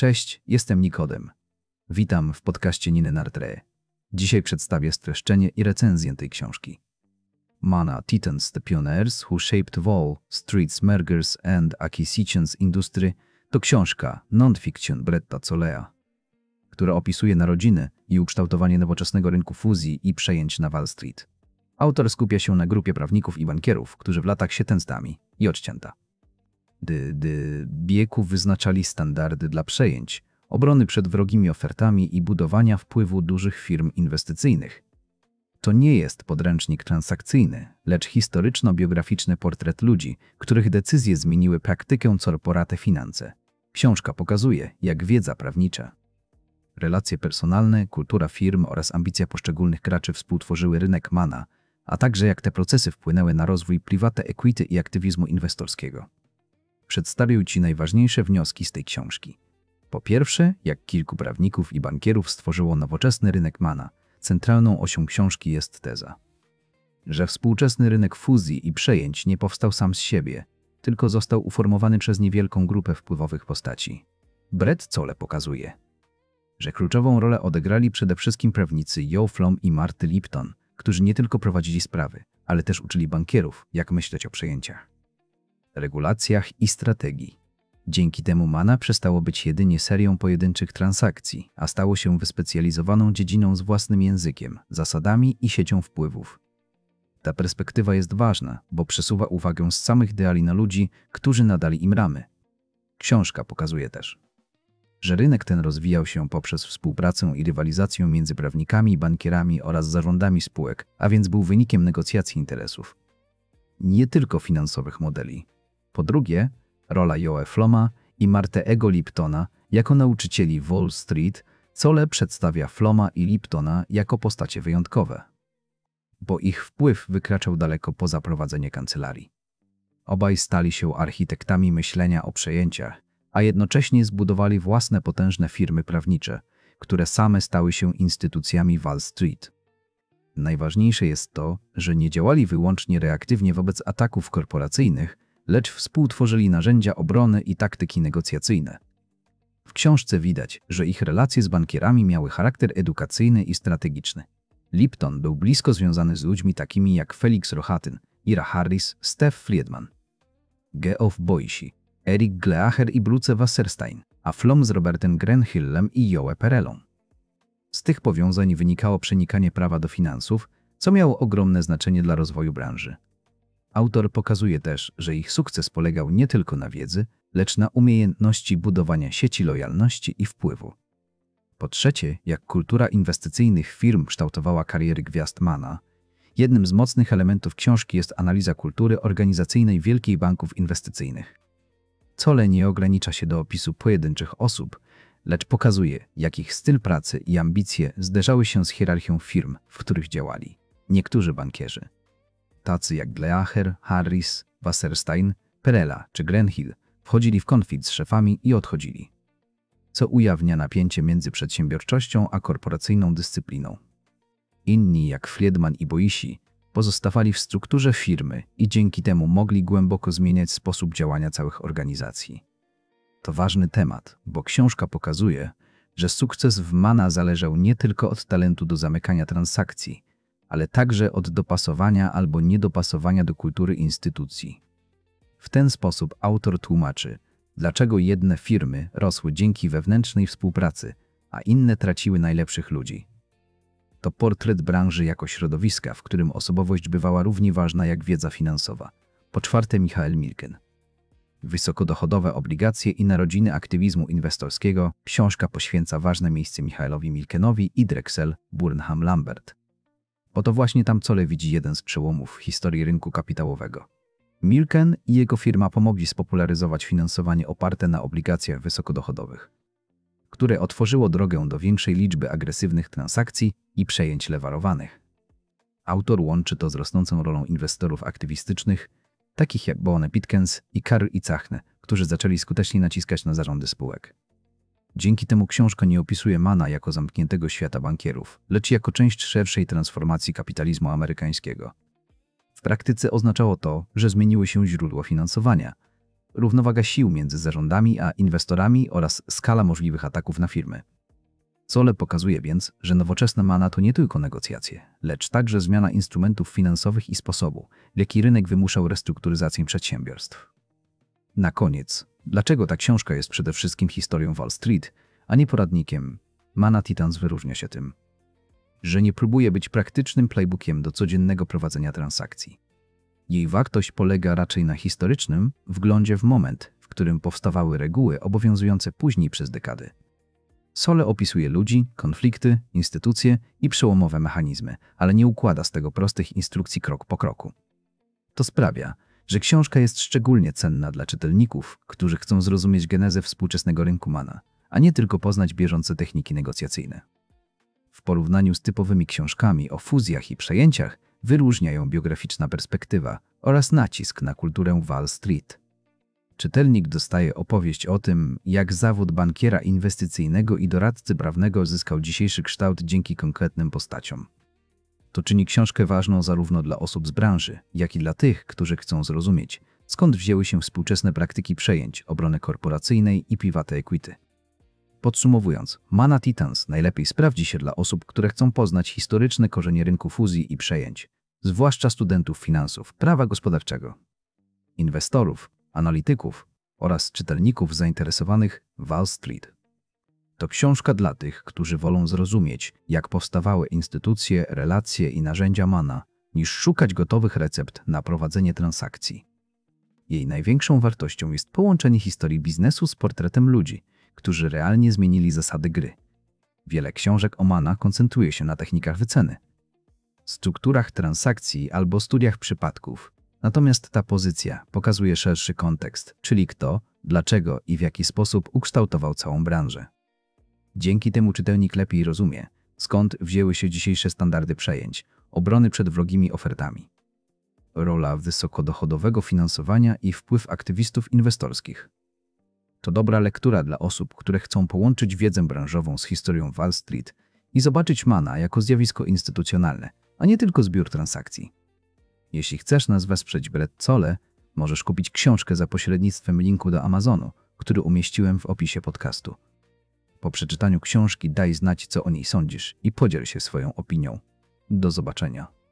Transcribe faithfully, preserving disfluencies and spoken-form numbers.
Cześć, jestem Nikodem. Witam w podcaście Niny Nartre. Dzisiaj przedstawię streszczenie i recenzję tej książki. Mana Titans, the Pioneers Who Shaped Wall Street's Mergers and Acquisitions Industry to książka non-fiction Bretta Solea, która opisuje narodziny i ukształtowanie nowoczesnego rynku fuzji i przejęć na Wall Street. Autor skupia się na grupie prawników i bankierów, którzy w latach siedemdziesiątych i odcięta. Dy, dy, biegu wyznaczali standardy dla przejęć, obrony przed wrogimi ofertami i budowania wpływu dużych firm inwestycyjnych. To nie jest podręcznik transakcyjny, lecz historyczno-biograficzny portret ludzi, których decyzje zmieniły praktykę corporate finanse. Książka pokazuje, jak wiedza prawnicza, relacje personalne, kultura firm oraz ambicja poszczególnych graczy współtworzyły rynek Mana, a także jak te procesy wpłynęły na rozwój private equity i aktywizmu inwestorskiego. Przedstawił Ci najważniejsze wnioski z tej książki. Po pierwsze, jak kilku prawników i bankierów stworzyło nowoczesny rynek Mana. Centralną osią książki jest teza, że współczesny rynek fuzji i przejęć nie powstał sam z siebie, tylko został uformowany przez niewielką grupę wpływowych postaci. Brett Solea pokazuje, że kluczową rolę odegrali przede wszystkim prawnicy Joe Flom i Marty Lipton, którzy nie tylko prowadzili sprawy, ale też uczyli bankierów, jak myśleć o przejęciach, regulacjach i strategii. Dzięki temu Mana przestało być jedynie serią pojedynczych transakcji, a stało się wyspecjalizowaną dziedziną z własnym językiem, zasadami i siecią wpływów. Ta perspektywa jest ważna, bo przesuwa uwagę z samych ideali na ludzi, którzy nadali im ramy. Książka pokazuje też, że rynek ten rozwijał się poprzez współpracę i rywalizację między prawnikami, bankierami oraz zarządami spółek, a więc był wynikiem negocjacji interesów, nie tylko finansowych modeli. Po drugie, rola Joe Floma i Martego Liptona jako nauczycieli Wall Street. Solea przedstawia Floma i Liptona jako postacie wyjątkowe, bo ich wpływ wykraczał daleko poza prowadzenie kancelarii. Obaj stali się architektami myślenia o przejęciach, a jednocześnie zbudowali własne potężne firmy prawnicze, które same stały się instytucjami Wall Street. Najważniejsze jest to, że nie działali wyłącznie reaktywnie wobec ataków korporacyjnych, lecz współtworzyli narzędzia obrony i taktyki negocjacyjne. W książce widać, że ich relacje z bankierami miały charakter edukacyjny i strategiczny. Lipton był blisko związany z ludźmi takimi jak Felix Rohatyn, Ira Harris, Steph Friedman, Geoff Boyci, Eric Gleacher i Bruce Wasserstein, a Flom z Robertem Grenhillem i Joe Perellą. Z tych powiązań wynikało przenikanie prawa do finansów, co miało ogromne znaczenie dla rozwoju branży. Autor pokazuje też, że ich sukces polegał nie tylko na wiedzy, lecz na umiejętności budowania sieci lojalności i wpływu. Po trzecie, jak kultura inwestycyjnych firm kształtowała kariery gwiazd Mana. Jednym z mocnych elementów książki jest analiza kultury organizacyjnej wielkich banków inwestycyjnych. Solea nie ogranicza się do opisu pojedynczych osób, lecz pokazuje, jak ich styl pracy i ambicje zderzały się z hierarchią firm, w których działali. Niektórzy bankierzy, tacy jak Gleacher, Harris, Wasserstein, Perella czy Grenhill, wchodzili w konflikt z szefami i odchodzili, co ujawnia napięcie między przedsiębiorczością a korporacyjną dyscypliną. Inni, jak Friedman i Boyci, pozostawali w strukturze firmy i dzięki temu mogli głęboko zmieniać sposób działania całych organizacji. To ważny temat, bo książka pokazuje, że sukces w Mana zależał nie tylko od talentu do zamykania transakcji, ale także od dopasowania albo niedopasowania do kultury instytucji. W ten sposób autor tłumaczy, dlaczego jedne firmy rosły dzięki wewnętrznej współpracy, a inne traciły najlepszych ludzi. To portret branży jako środowiska, w którym osobowość bywała równie ważna jak wiedza finansowa. Po czwarte, Michael Milken. Wysokodochodowe obligacje i narodziny aktywizmu inwestorskiego. Książka poświęca ważne miejsce Michaelowi Milkenowi i Drexel Burnham Lambert. Bo to właśnie tam Solea widzi jeden z przełomów w historii rynku kapitałowego. Milken i jego firma pomogli spopularyzować finansowanie oparte na obligacjach wysokodochodowych, które otworzyło drogę do większej liczby agresywnych transakcji i przejęć lewarowanych. Autor łączy to z rosnącą rolą inwestorów aktywistycznych, takich jak Boone Pitkins i Karl Icahne, którzy zaczęli skutecznie naciskać na zarządy spółek. Dzięki temu książka nie opisuje Mana jako zamkniętego świata bankierów, lecz jako część szerszej transformacji kapitalizmu amerykańskiego. W praktyce oznaczało to, że zmieniły się źródła finansowania. równowaga sił między zarządami a inwestorami oraz skala możliwych ataków na firmy. Sole pokazuje więc, że nowoczesna mana to nie tylko negocjacje, lecz także zmiana instrumentów finansowych i sposobu, w jaki rynek wymuszał restrukturyzację przedsiębiorstw. Na koniec, dlaczego ta książka jest przede wszystkim historią Wall Street, a nie poradnikiem? Mana Titans wyróżnia się tym, że nie próbuje być praktycznym playbookiem do codziennego prowadzenia transakcji. Jej wartość polega raczej na historycznym wglądzie w moment, w którym powstawały reguły obowiązujące później przez dekady. Sole opisuje ludzi, konflikty, instytucje i przełomowe mechanizmy, ale nie układa z tego prostych instrukcji krok po kroku. To sprawia, że książka jest szczególnie cenna dla czytelników, którzy chcą zrozumieć genezę współczesnego rynku mana, a nie tylko poznać bieżące techniki negocjacyjne. W porównaniu z typowymi książkami o fuzjach i przejęciach wyróżnia ją biograficzna perspektywa oraz nacisk na kulturę Wall Street. Czytelnik dostaje opowieść o tym, jak zawód bankiera inwestycyjnego i doradcy prawnego zyskał dzisiejszy kształt dzięki konkretnym postaciom. To czyni książkę ważną zarówno dla osób z branży, jak i dla tych, którzy chcą zrozumieć, skąd wzięły się współczesne praktyki przejęć, obrony korporacyjnej i private equity. Podsumowując, Mana Titans najlepiej sprawdzi się dla osób, które chcą poznać historyczne korzenie rynku fuzji i przejęć, zwłaszcza studentów finansów, prawa gospodarczego, inwestorów, analityków oraz czytelników zainteresowanych Wall Street. To książka dla tych, którzy wolą zrozumieć, jak powstawały instytucje, relacje i narzędzia mana, niż szukać gotowych recept na prowadzenie transakcji. Jej największą wartością jest połączenie historii biznesu z portretem ludzi, którzy realnie zmienili zasady gry. Wiele książek o mana koncentruje się na technikach wyceny, strukturach transakcji albo studiach przypadków. Natomiast ta pozycja pokazuje szerszy kontekst, czyli kto, dlaczego i w jaki sposób ukształtował całą branżę. Dzięki temu czytelnik lepiej rozumie, skąd wzięły się dzisiejsze standardy przejęć, obrony przed wrogimi ofertami, rola wysokodochodowego finansowania i wpływ aktywistów inwestorskich. To dobra lektura dla osób, które chcą połączyć wiedzę branżową z historią Wall Street i zobaczyć mana jako zjawisko instytucjonalne, a nie tylko zbiór transakcji. Jeśli chcesz nas wesprzeć wbrew Sole, możesz kupić książkę za pośrednictwem linku do Amazonu, który umieściłem w opisie podcastu. Po przeczytaniu książki daj znać, co o niej sądzisz i podziel się swoją opinią. Do zobaczenia.